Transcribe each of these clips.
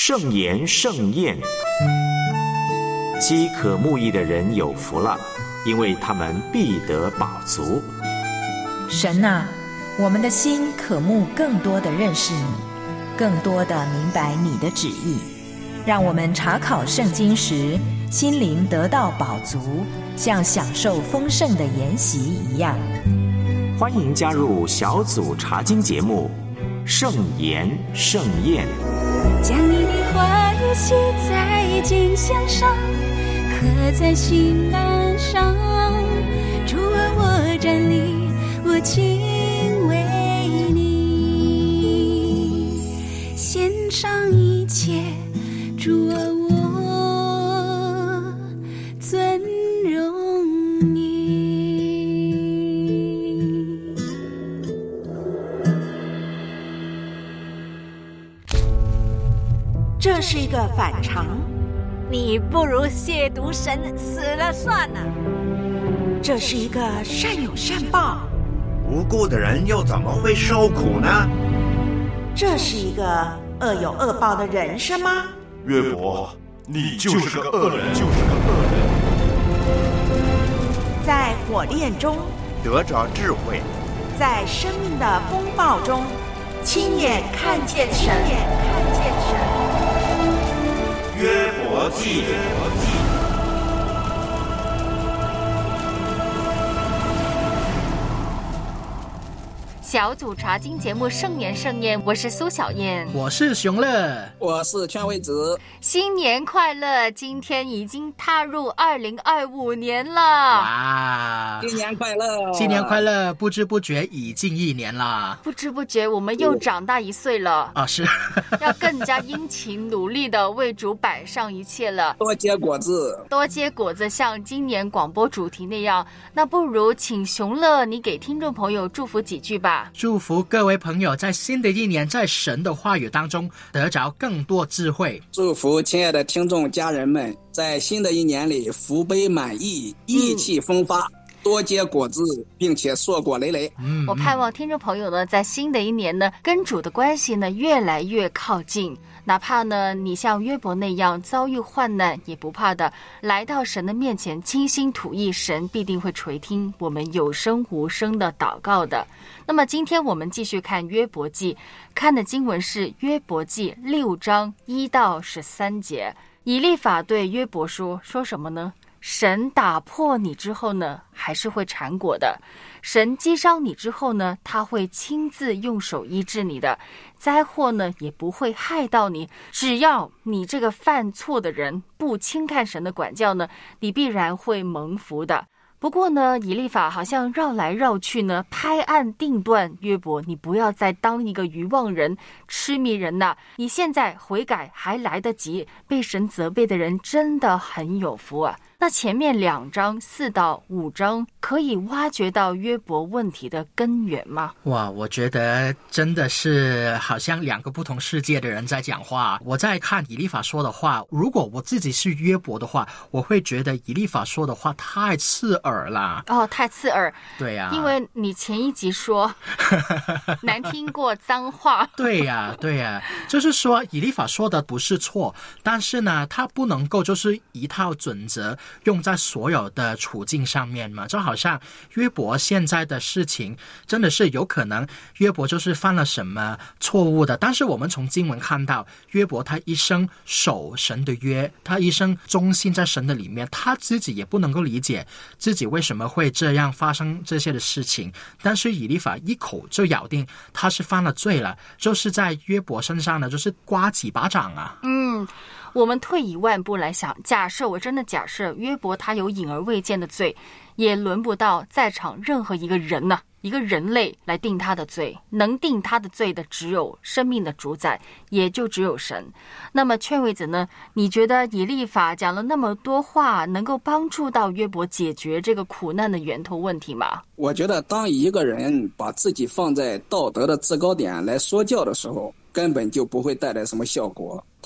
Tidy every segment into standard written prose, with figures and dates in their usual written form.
圣言盛宴。饥渴慕义的人有福了，因为他们必得饱足。 神啊，我们的心渴慕更多的认识你，更多的明白你的旨意，让我们查考圣经时心灵得到饱足，像享受丰盛的筵席一样。 欢迎加入小组查经节目圣言盛宴。 将你的话语写在经箱上，刻在心栏上。主啊，我站立，我敬畏你，献上一切。主啊，我尊荣你。 这是一个反常， 你不如亵渎神，死了算了。 这是一个善有善报， 无辜的人又怎么会受苦呢？ 这是一个恶有恶报的人生吗？ 约伯，你就是个恶人， 在火炼中得着智慧， 在生命的风暴中亲眼看见神。 约伯记。 小组查经节目盛言盛宴，我是苏小燕， 我是熊乐， 我是劝慰子。 新年快乐！今天已经踏入2025年了， 哇！ 新年快乐！ 新年快乐！不知不觉已近1年了， 不知不觉我们又长大1岁了啊！是， 要更加殷勤努力的为主摆上一切了， 多结果子， 多结果子，像今年广播主题那样。那不如请熊乐你给听众朋友祝福几句吧。 祝福各位朋友在新的1年在神的话语当中得着更多智慧。 祝福亲爱的听众家人们在新的1年里福杯满溢，意气风发，多结果子，并且硕果累累。 我盼望听众朋友呢在新的1年呢跟主的关系呢越来越靠近，哪怕呢你像约伯那样遭遇患难也不怕的，来到神的面前倾心吐意，神必定会垂听我们有声无声的祷告的。那么今天我们继续看约伯记，看的经文是约伯记6章1到13节。以利法对约伯说什么呢？神打破你之后呢，还是会缠果的；神击伤你之后呢，他会亲自用手医治你的，灾祸呢也不会害到你。只要你这个犯错的人不轻看神的管教呢，你必然会蒙福的。不过呢，以利法好像绕来绕去呢，拍案定断约伯，你不要再当一个愚妄人、痴迷人呐！你现在悔改还来得及，被神责备的人真的很有福啊。那前面2章4到5章可以挖掘到约伯问题的根源吗？ 哇，我觉得真的是好像2个不同世界的人在讲话。我在看以利法说的话，如果我自己是约伯的话，我会觉得以利法说的话太刺耳了。 哦，太刺耳。 对呀， 因为你前一集说难听过脏话。 对呀，就是说以利法说的不是错，但是呢，他不能够就是一套准则用在所有的处境上面嘛。就好像约伯现在的事情真的是有可能约伯就是犯了什么错误的，但是我们从经文看到约伯他一生守神的约，他一生忠心在神的里面，他自己也不能够理解自己为什么会这样发生这些的事情，但是以利法一口就咬定他是犯了罪了，就是在约伯身上呢就是刮几巴掌啊。 我们退一万步来想，我真的假设约伯他有隐而未见的罪，也轮不到在场任何一个人呢，一个人类来定他的罪，能定他的罪的只有生命的主宰，也就只有神。那么劝慰子呢，你觉得以利法讲了那么多话，能够帮助到约伯解决这个苦难的源头问题吗？ 我觉得当一个人把自己放在道德的制高点来说教的时候，根本就不会带来什么效果。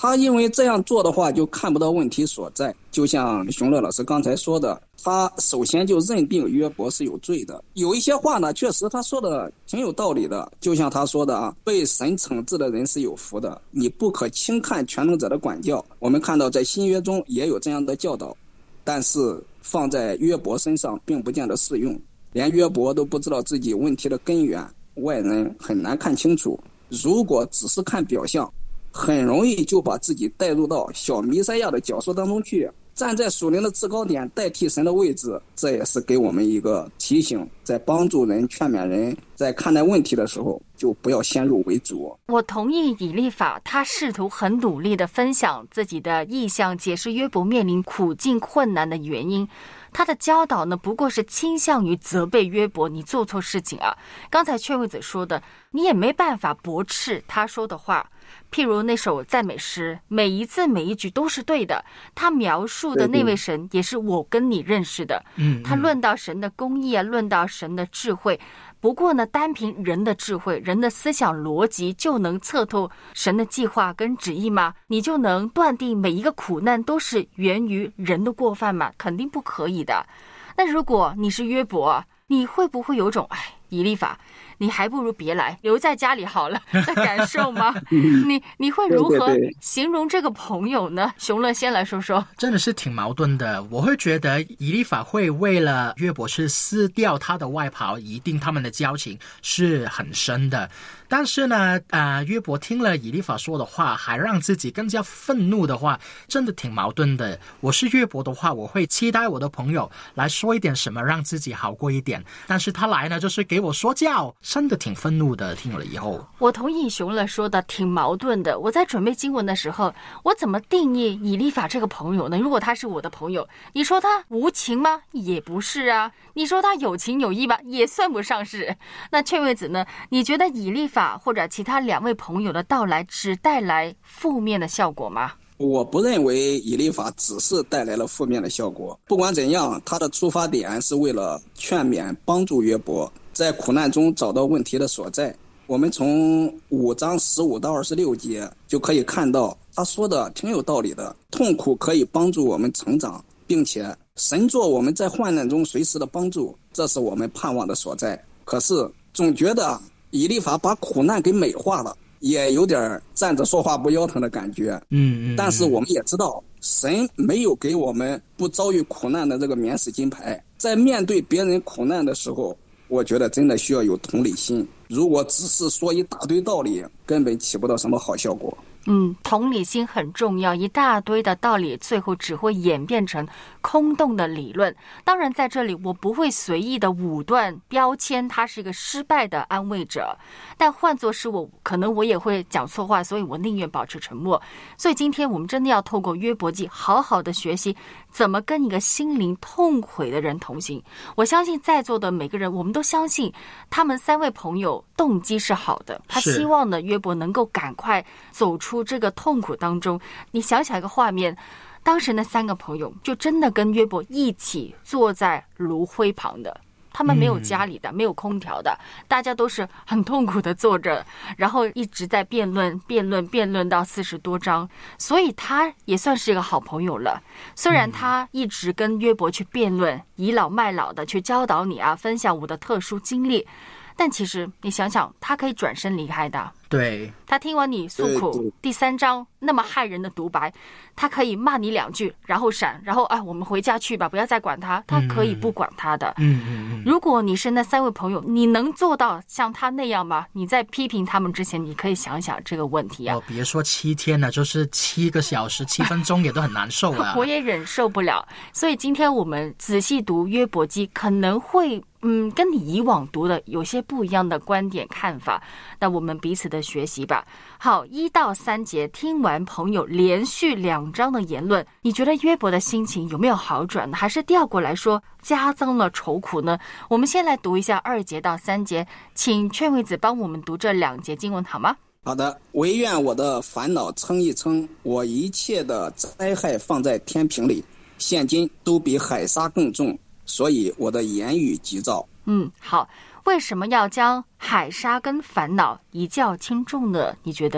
他因为这样做的话就看不到问题所在，就像熊乐老师刚才说的，他首先就认定约伯是有罪的。有一些话呢，确实他说的挺有道理的，就像他说的啊，被神惩治的人是有福的，你不可轻看全能者的管教。我们看到在新约中也有这样的教导，但是放在约伯身上并不见得适用，连约伯都不知道自己问题的根源，外人很难看清楚。如果只是看表象，很容易就把自己带入到小弥赛亚的角色当中去，站在属灵的制高点代替神的位置。这也是给我们一个提醒，在帮助人劝勉人在看待问题的时候就不要先入为主。 我同意以利法他试图很努力地分享自己的意向，解释约伯面临苦境困难的原因。他的教导呢，不过是倾向于责备约伯，你做错事情啊。刚才劝慰子说的，你也没办法驳斥他说的话。譬如那首赞美诗，每一字每一句都是对的，他描述的那位神也是我跟你认识的。他论到神的公义啊，论到神的智慧。不过呢，单凭人的智慧，人的思想逻辑就能测透神的计划跟旨意吗？你就能断定每一个苦难都是源于人的过犯吗？肯定不可以的。那如果你是约伯，你会不会有种以利法，你还不如别来，留在家里好了的感受吗？你会如何形容这个朋友呢？熊乐先来说说。 真的是挺矛盾的。我会觉得以利法会为了约伯去撕掉他的外袍，一定他们的交情是很深的。但是呢，约伯听了以利法说的话，还让自己更加愤怒的话，真的挺矛盾的。我是约伯的话，我会期待我的朋友来说一点什么，让自己好过一点。但是他来呢，就是给我说教，真的挺愤怒的。听了以后， 我同意熊乐说的，挺矛盾的。我在准备经文的时候，我怎么定义以利法这个朋友呢？如果他是我的朋友，你说他无情吗？也不是啊。你说他有情有义吧，也算不上是。那劝慰子呢？你觉得以利法或者其他两位朋友的到来只带来负面的效果吗？ 我不认为以利法只是带来了负面的效果。不管怎样，他的出发点是为了劝勉帮助约伯在苦难中找到问题的所在。我们从5章15到26节就可以看到，他说的挺有道理的。痛苦可以帮助我们成长，并且神做我们在患难中随时的帮助，这是我们盼望的所在。可是总觉得以利法把苦难给美化了，也有点站着说话不腰疼的感觉。但是我们也知道，神没有给我们不遭遇苦难的这个免死金牌。在面对别人苦难的时候，我觉得真的需要有同理心。如果只是说一大堆道理，根本起不到什么好效果。 同理心很重要，一大堆的道理最后只会演变成空洞的理论。当然在这里我不会随意的武断标签他是一个失败的安慰者，但换作是我，可能我也会讲错话，所以我宁愿保持沉默。所以今天我们真的要透过约伯记好好的学习怎么跟一个心灵痛悔的人同行。我相信在座的每个人，我们都相信他们3位朋友动机是好的，他希望呢约伯能够赶快走出这个痛苦当中。你想想一个画面，当时那3个朋友就真的跟约伯一起坐在炉灰旁的，他们没有家里的，没有空调的，大家都是很痛苦的坐着，然后一直在辩论到40多章，所以他也算是一个好朋友了。虽然他一直跟约伯去辩论，倚老卖老的去教导你啊，分享我的特殊经历，但其实你想想，他可以转身离开的。 对， 他听完你诉苦，第3章那么骇人的独白，他可以骂你2句，然后闪，然后我们回家去吧，不要再管他。他可以不管他的。如果你是那3位朋友，你能做到像他那样吗？你在批评他们之前，你可以想想这个问题啊。 别说7天了，就是7个小时7分钟也都很难受啊。 我也忍受不了。所以今天我们仔细读约伯记，可能会跟你以往读的有些不一样的观点看法，那我们彼此的学习吧。好，1到3节听完朋友连续2章的言论，你觉得约伯的心情有没有好转呢？还是调过来说加增了愁苦呢？我们先来读一下2节到3节，请劝慰子帮我们读这2节经文好吗？ 好的。唯愿我的烦恼称一称，我一切的灾害放在天平里，现今都比海沙更重，所以我的言语急躁。 好，为什么要将海沙跟烦恼一较轻重呢？你觉得？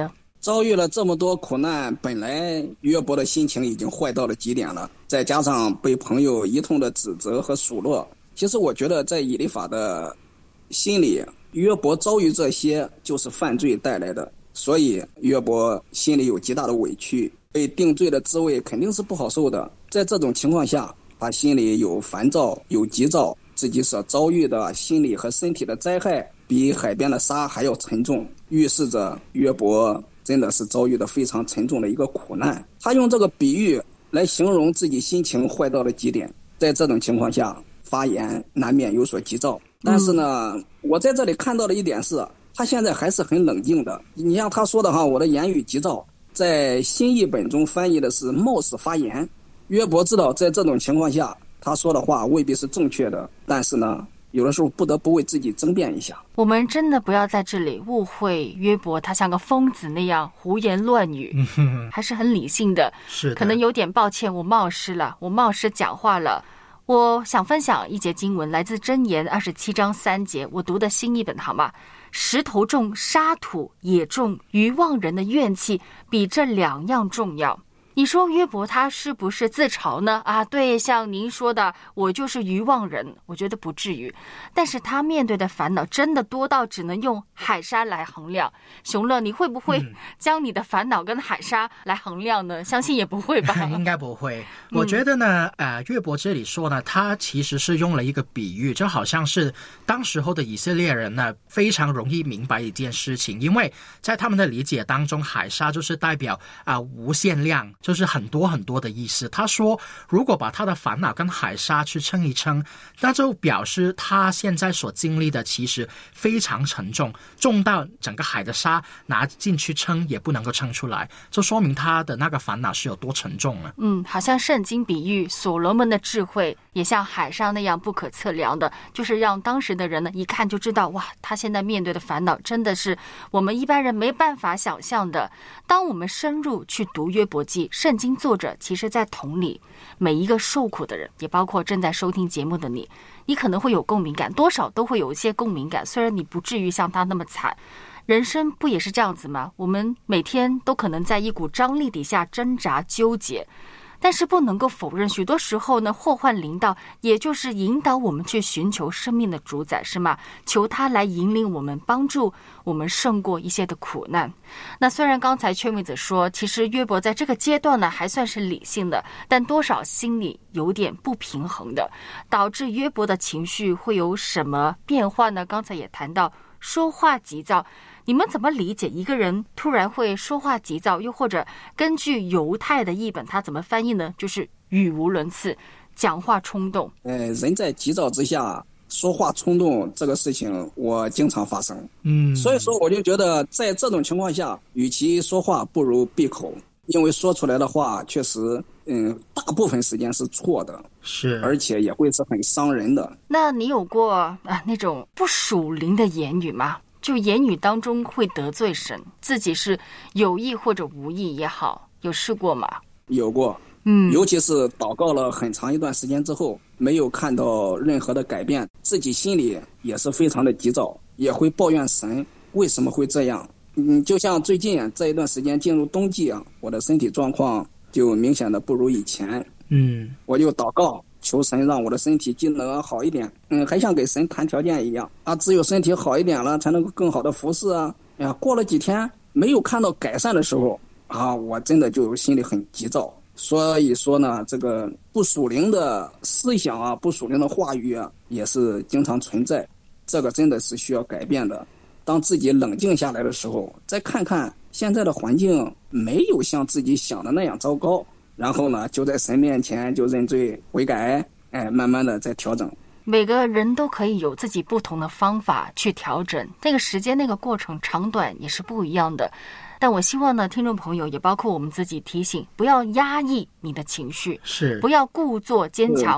遭遇了这么多苦难，本来约伯的心情已经坏到了极点了，再加上被朋友一通的指责和数落，其实我觉得在以利法的心里，约伯遭遇这些就是犯罪带来的，所以约伯心里有极大的委屈，被定罪的滋味肯定是不好受的。在这种情况下，他心里有烦躁，有急躁，自己所遭遇的心理和身体的灾害比海边的沙还要沉重，预示着约伯真的是遭遇的非常沉重的一个苦难。他用这个比喻来形容自己心情坏到了极点，在这种情况下发言难免有所急躁。但是呢，我在这里看到的一点是，他现在还是很冷静的。你像他说的我的言语急躁，在新译本中翻译的是冒失发言。约伯知道在这种情况下他说的话未必是正确的，但是呢，有的时候不得不为自己争辩一下。 我们真的不要在这里误会约伯他像个疯子那样胡言乱语，还是很理性的。 是的， 可能有点抱歉，我冒失了，我冒失讲话了。我想分享一节经文，来自箴言27章3节，我读的新译本好吗？石头重，沙土也重，愚妄人的怨气比这2样重要。你说约伯他是不是自嘲呢？对，像您说的，我就是愚妄人，我觉得不至于。但是他面对的烦恼真的多到只能用海沙来衡量。熊乐，你会不会将你的烦恼跟海沙来衡量呢？相信也不会吧。 应该不会。我觉得呢，约伯这里说呢，他其实是用了一个比喻，就好像是当时候的以色列人呢，非常容易明白一件事情，因为在他们的理解当中，海沙就是代表无限量。就是很多很多的意思。他说如果把他的烦恼跟海沙去称一称，那就表示他现在所经历的其实非常沉重，重到整个海的沙拿进去称也不能够称出来，就说明他的那个烦恼是有多沉重了。 好像圣经比喻所罗门的智慧也像海沙那样不可测量的，就是让当时的人呢一看就知道，哇，他现在面对的烦恼真的是我们一般人没办法想象的。当我们深入去读约伯记，圣经作者其实在同理每一个受苦的人，也包括正在收听节目的你，你可能会有共鸣感，多少都会有一些共鸣感，虽然你不至于像他那么惨。人生不也是这样子吗？我们每天都可能在一股张力底下挣扎纠结，但是不能够否认，许多时候呢，祸患临到，也就是引导我们去寻求生命的主宰，是吗？求他来引领我们，帮助我们胜过一些的苦难。那虽然刚才圈妹子说，其实约伯在这个阶段呢还算是理性的，但多少心里有点不平衡的，导致约伯的情绪会有什么变化呢？刚才也谈到说话急躁。你们怎么理解一个人突然会说话急躁，又或者根据犹太的译本他怎么翻译呢？就是语无伦次，讲话冲动。 人在急躁之下说话冲动，这个事情我经常发生。所以说我就觉得在这种情况下，与其说话不如闭口，因为说出来的话确实大部分时间是错的， 是， 而且也会是很伤人的。 那你有过那种不属灵的言语吗？就言语当中会得罪神，自己是有意或者无意也好，有试过吗？ 有过，尤其是祷告了很长一段时间之后，没有看到任何的改变，自己心里也是非常的急躁，也会抱怨神为什么会这样。就像最近这一段时间进入冬季我的身体状况就明显的不如以前。我就祷告求神让我的身体机能好一点，还像给神谈条件一样只有身体好一点了，才能够更好的服侍过了几天没有看到改善的时候我真的就心里很急躁。所以说呢，这个不属灵的思想不属灵的话语也是经常存在，这个真的是需要改变的。当自己冷静下来的时候，再看看现在的环境没有像自己想的那样糟糕，然后呢，就在神面前就认罪悔改，慢慢的再调整。 每个人都可以有自己不同的方法去调整，那个时间那个过程长短也是不一样的。但我希望呢，听众朋友也包括我们自己提醒，不要压抑你的情绪， 是， 不要故作坚强。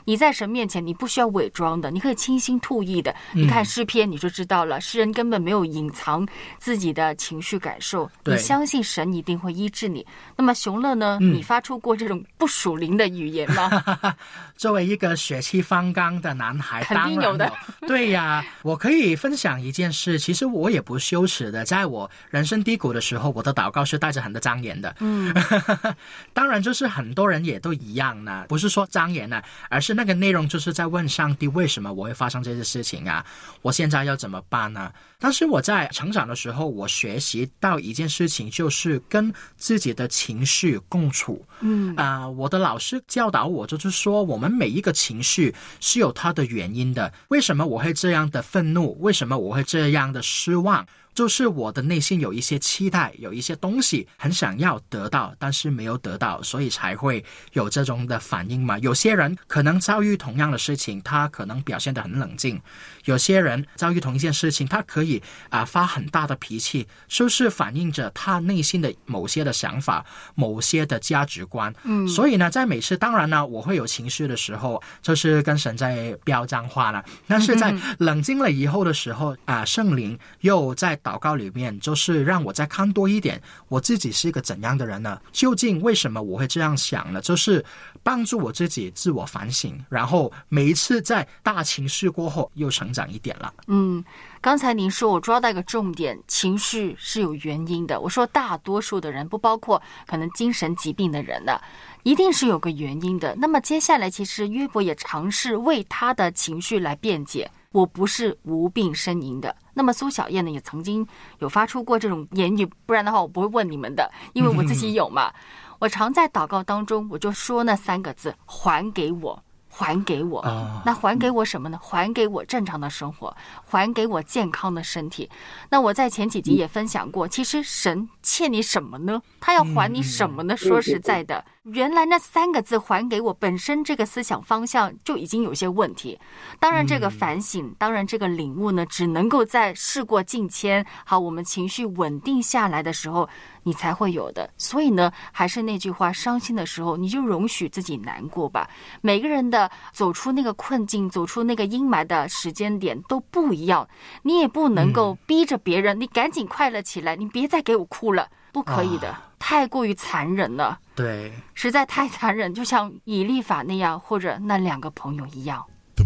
你在神面前你不需要伪装的，你可以倾心吐意的。你看诗篇你就知道了，诗人根本没有隐藏自己的情绪感受，你相信神一定会医治你。那么熊乐呢，你发出过这种不属灵的语言吗？ 作为一个血气方刚的男孩， 肯定有的。 对呀，我可以分享一件事，其实我也不羞耻的，在我人生低谷的时候，我的祷告是带着很多张言的。当然就是很多人也都一样呢，不是说张言呢，而是那个内容就是在问上帝，为什么我会发生这些事情啊？我现在要怎么办呢？但是我在成长的时候，我学习到一件事情，就是跟自己的情绪共处。我的老师教导我，就是说我们每一个情绪是有它的原因的。为什么我会这样的愤怒？为什么我会这样的失望？就是我的内心有一些期待，有一些东西很想要得到，但是没有得到，所以才会有这种的反应嘛。有些人可能遭遇同样的事情，他可能表现得很冷静；有些人遭遇同一件事情，他可以发很大的脾气，就是反映着他内心的某些的想法，某些的价值观。所以呢，在每次当然呢，我会有情绪的时候，就是跟神在飙脏话了。但是在冷静了以后的时候圣灵又在祷告里面，就是让我再看多一点，我自己是一个怎样的人呢？究竟为什么我会这样想呢？就是帮助我自己自我反省，然后每一次在大情绪过后又成长一点了。 刚才您说我抓到一个重点，情绪是有原因的。我说大多数的人，不包括可能精神疾病的人呢，一定是有个原因的。那么接下来其实约伯也尝试为他的情绪来辩解，我不是无病呻吟的。那么苏小燕呢，也曾经有发出过这种言语，不然的话我不会问你们的，因为我自己有嘛。我常在祷告当中我就说那3个字，还给我，还给我。那还给我什么呢？还给我正常的生活，还给我健康的身体。那我在前几集也分享过，其实神欠你什么呢？他要还你什么呢？说实在的，原来那3个字还给我本身这个思想方向就已经有些问题。当然这个反省，当然这个领悟呢，只能够在事过境迁，好，我们情绪稳定下来的时候你才会有的。所以呢，还是那句话，伤心的时候你就容许自己难过吧。每个人的走出那个困境，走出那个阴霾的时间点都不一样，你也不能够逼着别人你赶紧快乐起来，你别再给我哭了，不可以的，太过于残忍了。 对， 实在太残忍，就像以利法那样，或者那2个朋友一样。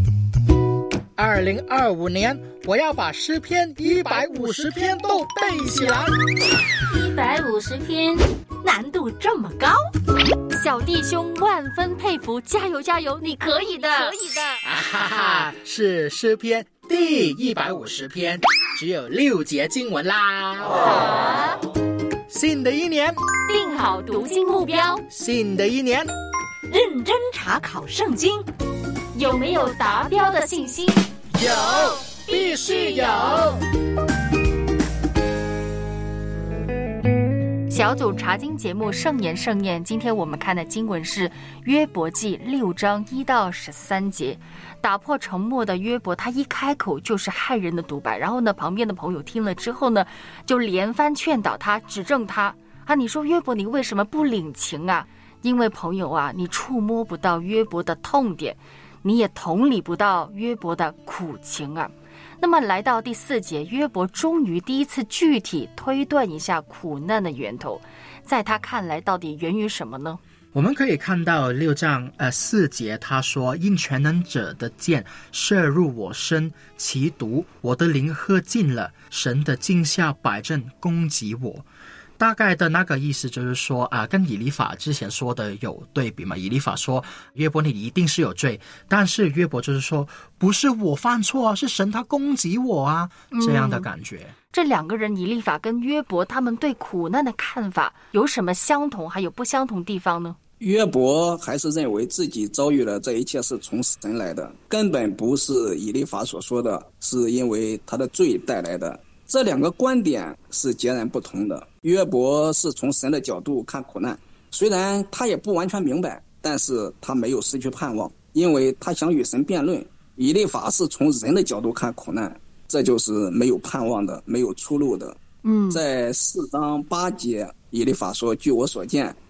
2025年我要把诗篇150篇都背起来。 150篇，难度这么高？ 小弟兄万分佩服，加油加油，你可以的，可以的。 是诗篇第150篇，只有6节经文啦。新的一年， 定好读经目标。 新的一年， 认真查考圣经。 有没有达标的信心？ 有，必须有。 小组查经节目圣言圣验，今天我们看的经文是约伯记6章1到13节。打破沉默的约伯，他一开口就是骇人的独白，然后呢，旁边的朋友听了之后呢，就连番劝导他，指正他你说约伯你为什么不领情啊？因为朋友啊，你触摸不到约伯的痛点，你也同理不到约伯的苦情啊。那么来到第4节，约伯终于第一次具体推断一下苦难的源头，在他看来到底源于什么呢？ 我们可以看到6章4节，他说因全能者的箭射入我身，其毒我的灵喝尽了，神的惊吓摆阵攻击我。大概的那个意思就是说跟以利法之前说的有对比嘛。以利法说约伯你一定是有罪，但是约伯就是说不是我犯错，是神他攻击我啊，这样的感觉。 这2个人以利法跟约伯，他们对苦难的看法有什么相同还有不相同地方呢？ 约伯还是认为自己遭遇了这一切是从神来的，根本不是以利法所说的是因为他的罪带来的。这2个观点是截然不同的。约伯是从神的角度看苦难，虽然他也不完全明白，但是他没有失去盼望，因为他想与神辩论。以利法是从人的角度看苦难，这就是没有盼望的，没有出路的。在4章8节，以利法说据我所见，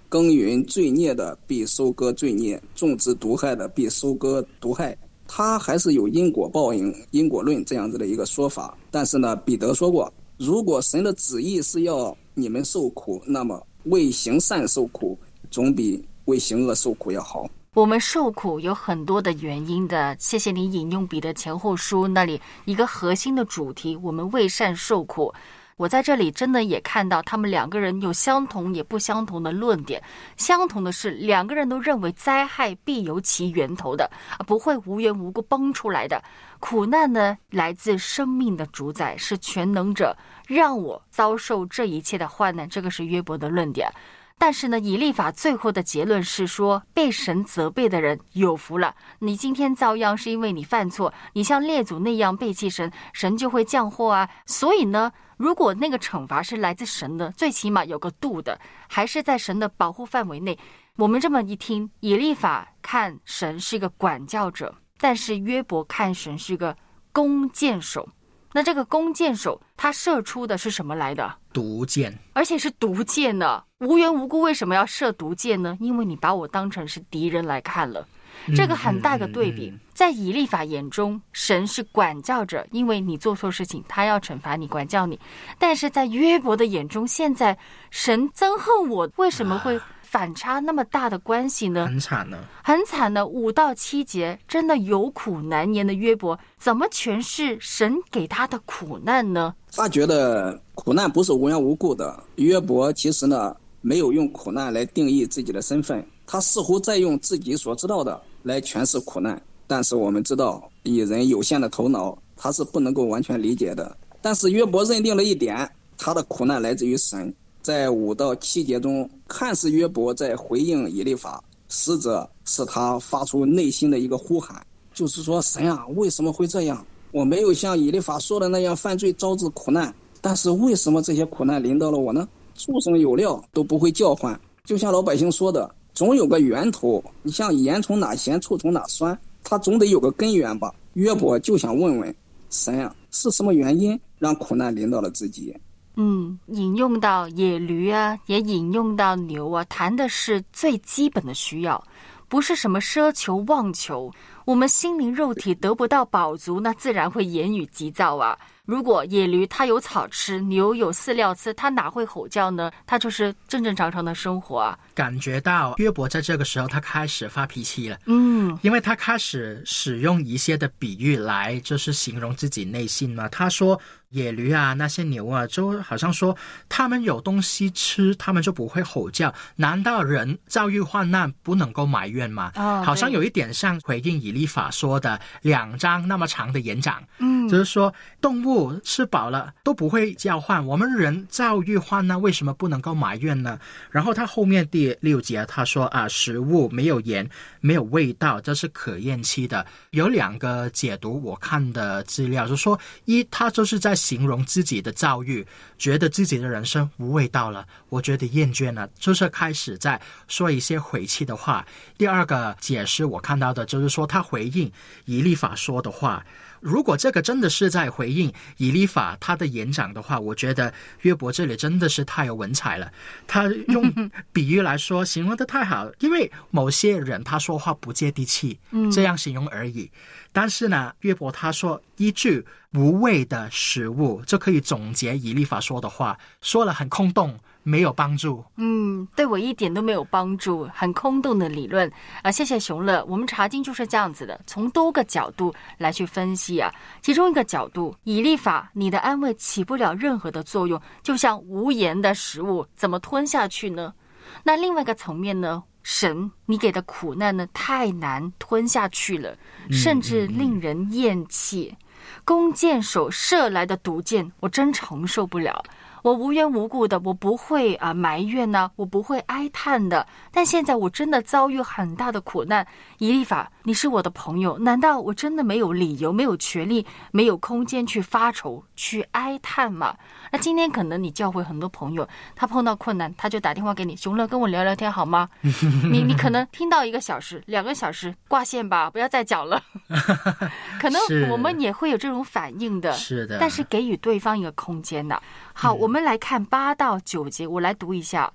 耕耘罪孽的必收割罪孽，种植毒害的必收割毒害。它还是有因果报应、因果论这样子的一个说法。但是呢，彼得说过，如果神的旨意是要你们受苦，那么为行善受苦总比为行恶受苦要好。 我们受苦有很多的原因的，谢谢你引用彼得前后书那里一个核心的主题，我们为善受苦。我在这里真的也看到他们两个人有相同也不相同的论点。相同的是，两个人都认为灾害必有其源头的，不会无缘无故崩出来的。苦难呢，来自生命的主宰，是全能者让我遭受这一切的患难，这个是约伯的论点。但是呢，以利法最后的结论是说，被神责备的人有福了。你今天遭殃是因为你犯错，你像列祖那样背弃神，神就会降祸啊。所以呢，如果那个惩罚是来自神的，最起码有个度的，还是在神的保护范围内。我们这么一听，以利法看神是一个管教者，但是约伯看神是个弓箭手。那这个弓箭手他射出的是什么来的？ 毒箭， 而且是毒箭呢。无缘无故为什么要射毒箭呢？因为你把我当成是敌人来看了。这个很大的对比。在以利法眼中，神是管教者，因为你做错事情他要惩罚你，管教你。但是在约伯的眼中，现在神憎恨我，为什么会反差那么大的关系呢？ 很惨呢， 很惨呢。5到7节真的有苦难言的约伯，怎么诠释神给他的苦难呢？ 他觉得苦难不是无缘无故的。约伯其实呢，没有用苦难来定义自己的身份，他似乎在用自己所知道的来诠释苦难。但是我们知道，以人有限的头脑，他是不能够完全理解的。但是约伯认定了一点，他的苦难来自于神。在5到7节中，看似约伯在回应以利法，实则是他发出内心的一个呼喊，就是说，神啊，为什么会这样？我没有像以利法说的那样犯罪招致苦难，但是为什么这些苦难临到了我呢？畜生有料都不会叫唤，就像老百姓说的，总有个源头。你像盐从哪咸，醋从哪酸，它总得有个根源吧。约伯就想问问神啊，是什么原因让苦难临到了自己？ 引用到野驴啊，也引用到牛啊，谈的是最基本的需要，不是什么奢求妄求。我们心灵肉体得不到饱足，那自然会言语急躁啊。如果野驴它有草吃，牛有饲料吃，它哪会吼叫呢？它就是正正常常的生活啊。 感觉到约伯在这个时候他开始发脾气了，因为他开始使用一些的比喻来就是形容自己内心嘛。他说野驴啊，那些牛啊，就好像说他们有东西吃，他们就不会吼叫。难道人遭遇患难不能够埋怨吗？好像有一点像回应以利法说的2张那么长的演讲，就是说动物吃饱了都不会叫唤，我们人遭遇患难为什么不能够埋怨呢？然后他后面第6节他说食物没有盐没有味道，这是可厌弃的。有2个解读我看的资料，就是说一，他就是在形容自己的遭遇，觉得自己的人生无味道了，我觉得厌倦了，就是开始在说一些晦气的话。第2个解释我看到的就是说他回应以利法说的话。如果这个真的是在回应以利法他的演讲的话，我觉得约伯这里真的是太有文采了，他用比喻来说形容的太好。因为某些人他说话不接地气，这样形容而已。但是呢，约伯他说一句无味的食物就可以总结以利法说的话，说了很空洞，没有帮助。 对我一点都没有帮助，很空洞的理论谢谢熊乐。我们查经就是这样子的，从多个角度来去分析啊。其中一个角度，以利法，你的安慰起不了任何的作用，就像无盐的食物，怎么吞下去呢？那另外一个层面呢，神你给的苦难呢太难吞下去了，甚至令人厌弃。弓箭手射来的毒箭，我真承受不了。我无缘无故的，我不会埋怨呢，我不会哀叹的。但现在我真的遭遇很大的苦难。以利法，你是我的朋友，难道我真的没有理由、没有权利、没有空间去发愁、去哀叹吗？那今天可能你教会很多朋友，他碰到困难，他就打电话给你，熊乐跟我聊聊天好吗？你可能听到1个小时、2个小时，挂线吧，不要再讲了。可能我们也会有这种反应的， 是的。 但是给予对方一个空间的。好，我们来看8到9节，我来读一下。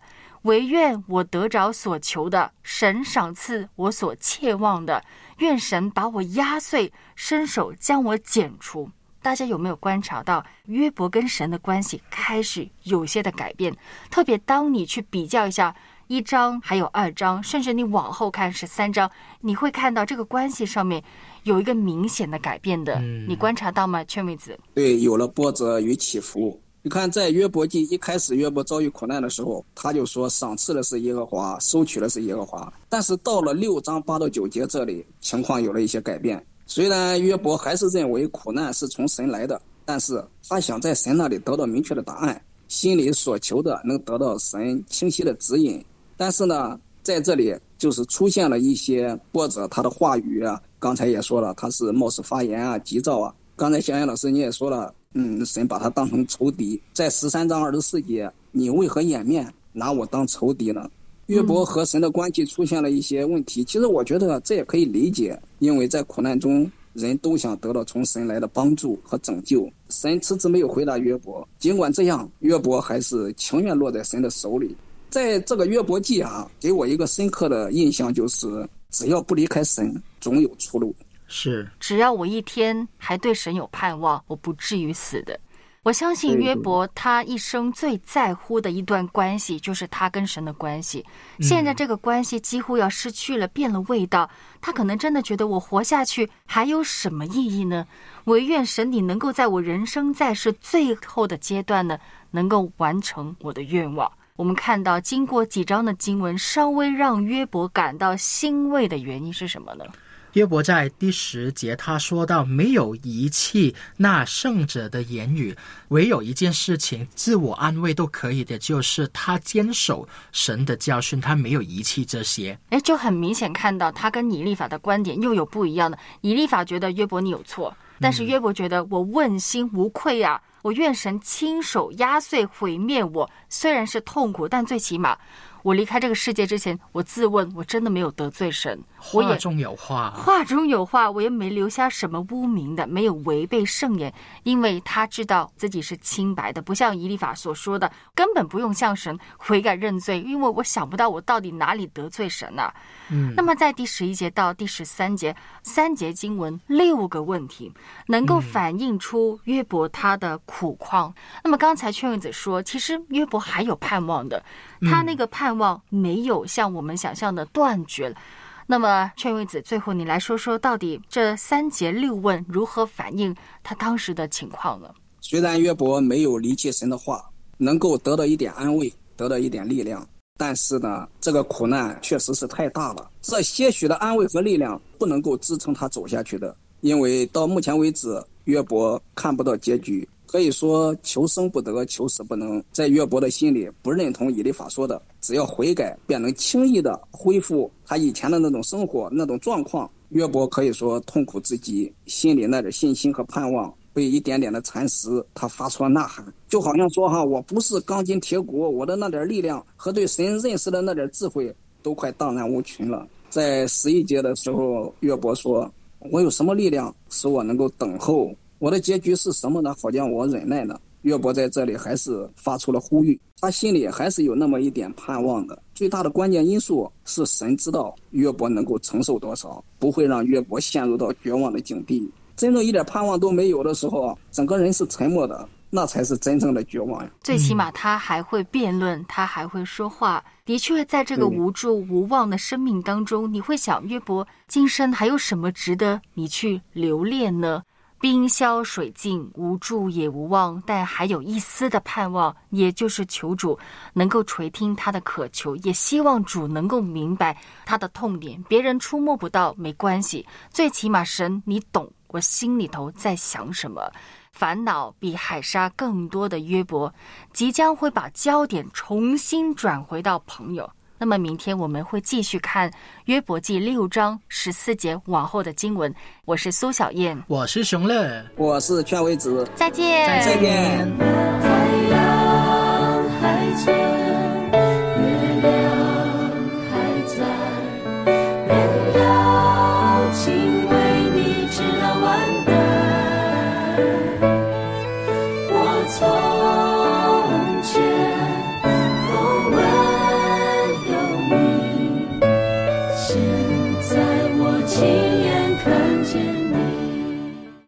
唯愿我得着所求的，神赏赐我所切望的，愿神把我压碎，伸手将我剪除。大家有没有观察到约伯跟神的关系开始有些的改变？特别当你去比较一下1章还有2章，甚至你往后看13章，你会看到这个关系上面有一个明显的改变的。你观察到吗，劝妹子？ 对，有了波折与起伏。你看在约伯记一开始，约伯遭遇苦难的时候，他就说赏赐的是耶和华，收取的是耶和华。但是到了6章8到9节这里，情况有了一些改变。虽然约伯还是认为苦难是从神来的，但是他想在神那里得到明确的答案，心里所求的能得到神清晰的指引。但是呢，在这里就是出现了一些波折，他的话语啊，刚才也说了，他是冒失发言啊，急躁啊。刚才小燕老师你也说了，神把他当成仇敌。在13章24节，你为何掩面拿我当仇敌呢？约伯和神的关系出现了一些问题。其实我觉得这也可以理解，因为在苦难中，人都想得到从神来的帮助和拯救。神迟迟没有回答约伯，尽管这样，约伯还是情愿落在神的手里。在这个约伯记啊，给我一个深刻的印象就是，只要不离开神，总有出路。 是， 只要我一天还对神有盼望，我不至于死的。我相信约伯他一生最在乎的一段关系就是他跟神的关系。现在这个关系几乎要失去了，变了味道，他可能真的觉得我活下去还有什么意义呢？唯愿神你能够在我人生在世最后的阶段呢，能够完成我的愿望。我们看到经过几章的经文，稍微让约伯感到欣慰的原因是什么呢？ 约伯在第10节他说到，没有遗弃那圣者的言语，唯有一件事情自我安慰都可以的，就是他坚守神的教训，他没有遗弃这些。 就很明显看到他跟以利法的观点又有不一样的。以利法觉得约伯你有错，但是约伯觉得我问心无愧啊，我愿神亲手压碎毁灭我，虽然是痛苦，但最起码我离开这个世界之前，我自问我真的没有得罪神， 话中有话， 话中有话，我也没留下什么污名的，没有违背圣言，因为他知道自己是清白的，不像以利法所说的根本不用向神悔改认罪，因为我想不到我到底哪里得罪神啊。那么在第11节到第13节3节经文6个问题能够反映出约伯他的苦况。那么刚才劝慰子说，其实约伯还有盼望的，他那个盼望没有像我们想象的断绝了。那么劝慰子，最后你来说说到底这3节6问如何反映他当时的情况呢？ 虽然约伯没有离弃神的话，能够得到一点安慰，得到一点力量，但是呢，这个苦难确实是太大了，这些许的安慰和力量不能够支撑他走下去的。因为到目前为止，约伯看不到结局，可以说求生不得，求死不能。在约伯的心里不认同以利法说的，只要悔改便能轻易的恢复他以前的那种生活那种状况。约伯可以说痛苦至极，心里那点信心和盼望被一点点的蚕食，他发出了呐喊，就好像说我不是钢筋铁骨，我的那点力量和对神认识的那点智慧都快荡然无存了。在11节的时候，约伯说，我有什么力量使我能够等候？我的结局是什么呢？好将我忍耐呢？约伯在这里还是发出了呼吁，他心里还是有那么一点盼望的。最大的关键因素是神知道约伯能够承受多少，不会让约伯陷入到绝望的境地。真正一点盼望都没有的时候，整个人是沉默的，那才是真正的绝望呀。 最起码他还会辩论，他还会说话。的确在这个无助无望的生命当中，你会想，约伯今生还有什么值得你去留恋呢？冰消水尽，无助也无望，但还有一丝的盼望，也就是求主能够垂听他的渴求，也希望主能够明白他的痛点，别人触摸不到没关系，最起码神你懂我心里头在想什么。烦恼比海沙更多的约伯，即将会把焦点重新转回到朋友。那么明天我们会继续看约伯记6章14节往后的经文。我是苏小燕， 我是熊乐， 我是劝慰子， 再见， 再见。 太阳还存